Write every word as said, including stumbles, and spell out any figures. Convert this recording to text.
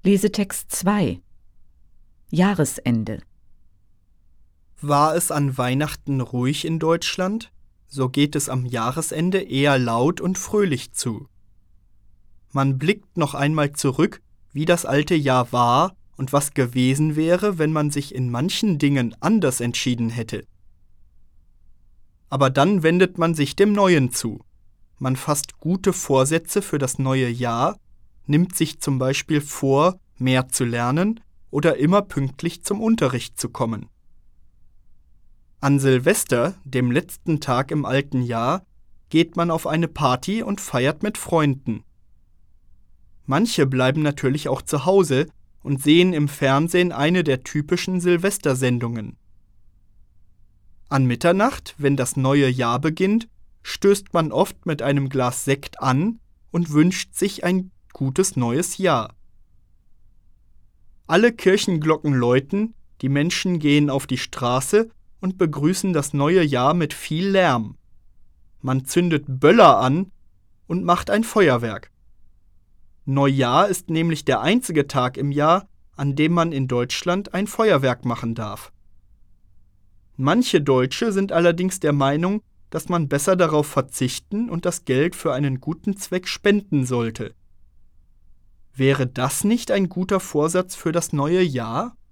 Lesetext zwei. Jahresende. War es an Weihnachten ruhig in Deutschland, so geht es am Jahresende eher laut und fröhlich zu. Man blickt noch einmal zurück, wie das alte Jahr war und was gewesen wäre, wenn man sich in manchen Dingen anders entschieden hätte. Aber dann wendet man sich dem Neuen zu. Man fasst gute Vorsätze für das neue Jahr, nimmt sich zum Beispiel vor, mehr zu lernen oder immer pünktlich zum Unterricht zu kommen. An Silvester, dem letzten Tag im alten Jahr, geht man auf eine Party und feiert mit Freunden. Manche bleiben natürlich auch zu Hause und sehen im Fernsehen eine der typischen Silvestersendungen. An Mitternacht, wenn das neue Jahr beginnt, stößt man oft mit einem Glas Sekt an und wünscht sich ein gutes neues Jahr. Alle Kirchenglocken läuten, die Menschen gehen auf die Straße und begrüßen das neue Jahr mit viel Lärm. Man zündet Böller an und macht ein Feuerwerk. Neujahr ist nämlich der einzige Tag im Jahr, an dem man in Deutschland ein Feuerwerk machen darf. Manche Deutsche sind allerdings der Meinung, dass man besser darauf verzichten und das Geld für einen guten Zweck spenden sollte. Wäre das nicht ein guter Vorsatz für das neue Jahr?